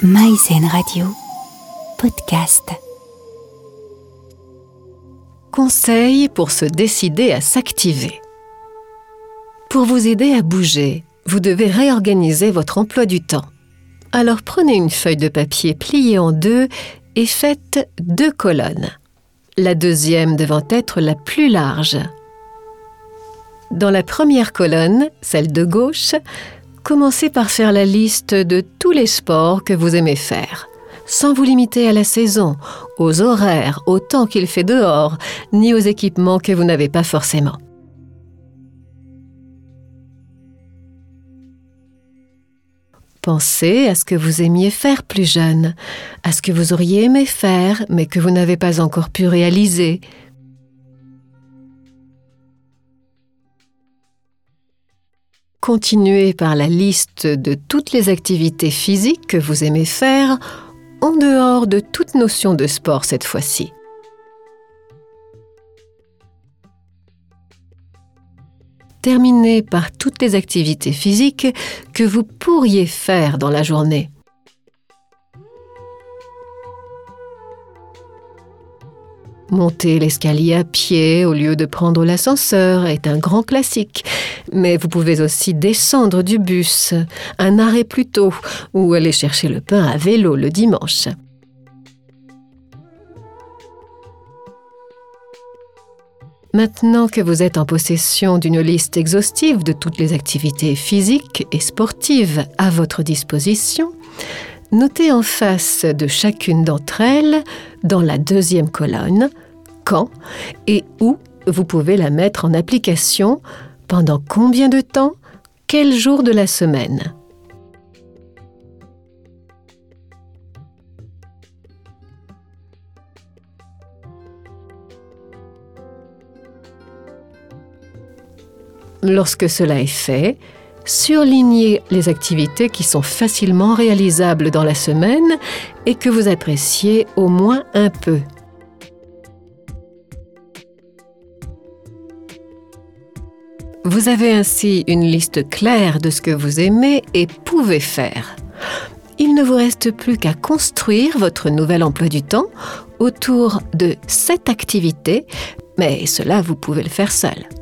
Maïzen Radio, podcast. Conseils pour se décider à s'activer. Pour vous aider à bouger, vous devez réorganiser votre emploi du temps. Alors prenez une feuille de papier pliée en deux et faites 2 colonnes. La deuxième devant être la plus large. Dans la première colonne, celle de gauche, commencez par faire la liste de tous les sports que vous aimez faire, sans vous limiter à la saison, aux horaires, au temps qu'il fait dehors, ni aux équipements que vous n'avez pas forcément. Pensez à ce que vous aimiez faire plus jeune, à ce que vous auriez aimé faire, mais que vous n'avez pas encore pu réaliser. Continuez par la liste de toutes les activités physiques que vous aimez faire, en dehors de toute notion de sport cette fois-ci. Terminez par toutes les activités physiques que vous pourriez faire dans la journée. Monter l'escalier à pied au lieu de prendre l'ascenseur est un grand classique, mais vous pouvez aussi descendre du bus, un arrêt plus tôt, ou aller chercher le pain à vélo le dimanche. Maintenant que vous êtes en possession d'une liste exhaustive de toutes les activités physiques et sportives à votre disposition, notez en face de chacune d'entre elles, dans la deuxième colonne, quand et où vous pouvez la mettre en application, pendant combien de temps, quel jour de la semaine. Lorsque cela est fait, surlignez les activités qui sont facilement réalisables dans la semaine et que vous appréciez au moins un peu. Vous avez ainsi une liste claire de ce que vous aimez et pouvez faire. Il ne vous reste plus qu'à construire votre nouvel emploi du temps autour de cette activité, mais cela, vous pouvez le faire seul.